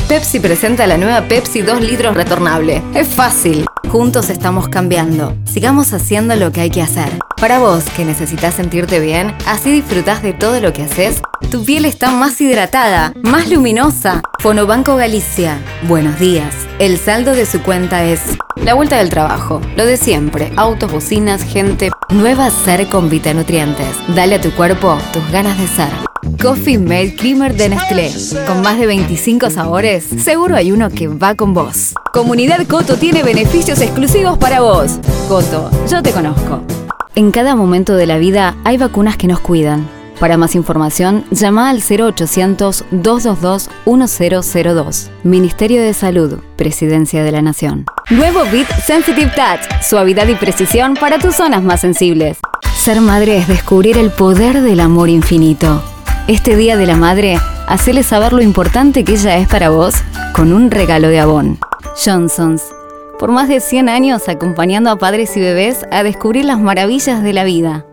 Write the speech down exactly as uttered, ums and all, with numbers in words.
Pepsi presenta la nueva Pepsi dos litros retornable. Es fácil. Juntos estamos cambiando. Sigamos haciendo lo que hay que hacer. Para vos, que necesitas sentirte bien, así disfrutás de todo lo que haces, tu piel está más hidratada, más luminosa. Fonobanco Galicia. Buenos días. El saldo de su cuenta es la vuelta del trabajo. Lo de siempre. Autos, bocinas, gente. Nueva Ser con Vitanutrientes. Dale a tu cuerpo tus ganas de ser. Coffee Mate Creamer de Nestlé. Con más de veinticinco sabores, seguro hay uno que va con vos. Comunidad Coto tiene beneficios exclusivos para vos. Coto, yo te conozco. En cada momento de la vida hay vacunas que nos cuidan. Para más información, llama al cero ochocientos, dos dos dos, uno cero cero dos. Ministerio de Salud, Presidencia de la Nación. Nuevo Beat Sensitive Touch. Suavidad y precisión para tus zonas más sensibles. Ser madre es descubrir el poder del amor infinito. Este Día de la Madre, hacele saber lo importante que ella es para vos con un regalo de Avon. Johnson's. Por más de cien años acompañando a padres y bebés a descubrir las maravillas de la vida.